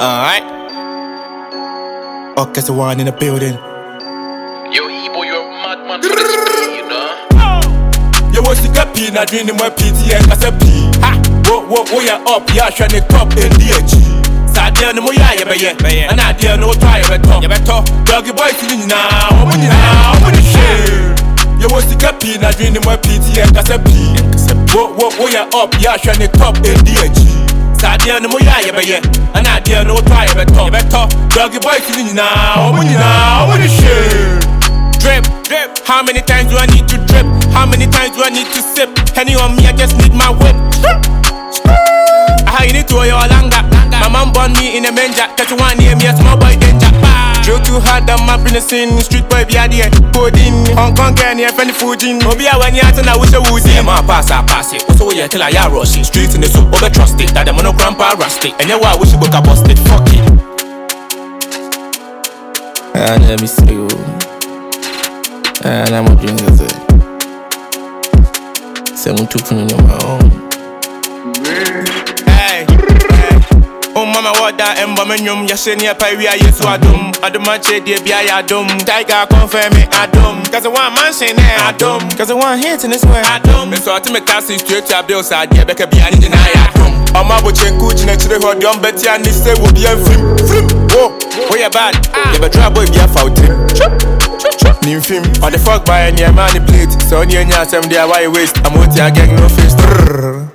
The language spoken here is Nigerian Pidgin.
Alright. Okay, so one in the building. Yo, Ebo, you're a madman for this play, you know. You was the copy, not doing my PTN as a P. Ha! Whoa, you're up, yeah, trying to top in DH. Sadia no moya, yeah, and I dare no try, you better. Doggy boys in now, when you share. You was the copy, not doing my PTN as a P. Whoa, you're up, yeah, trying to top in DH. Sadia no moya, yeah, and I dare no try, you better. Doggy boys in now, when you share. Drip, how many times do I need to drip? How many times do I need to sip? Henny on me, I just need my whip. I need to your langa. My mom born me in a manger. Catch one near me, a small boy danger. Drill too hard, I'm up in the scene. Street boy be idea. Coding, Hong Kong can you friend Fujin. Obia when you and I wish I would see. My pass it. Also you tell I rush it. Streets in the soup, over trust it. That the mono grandpa rusty. And you I wish you book a busted. Fuck it. Let me see you. And I'm a drink as it. Seven took from my own. Hey. Oh, mama, what that embominium? You're saying, yeah, we are yes, I don't match it, dear, be I don't. Tiger confirm me, I don't. Cause I want man saying, I don't. Cause I want hits in this way, I don't. So I to make class straight to bills, I dear, Becca be an engineer, I don't. I'm a watching coach next to the hot young Betty and this say will be a film. Whoa, you bad. You better try boy, be a foul team. New film on the fuck by any man plate. So near some day why waste. I'm out here getting no face.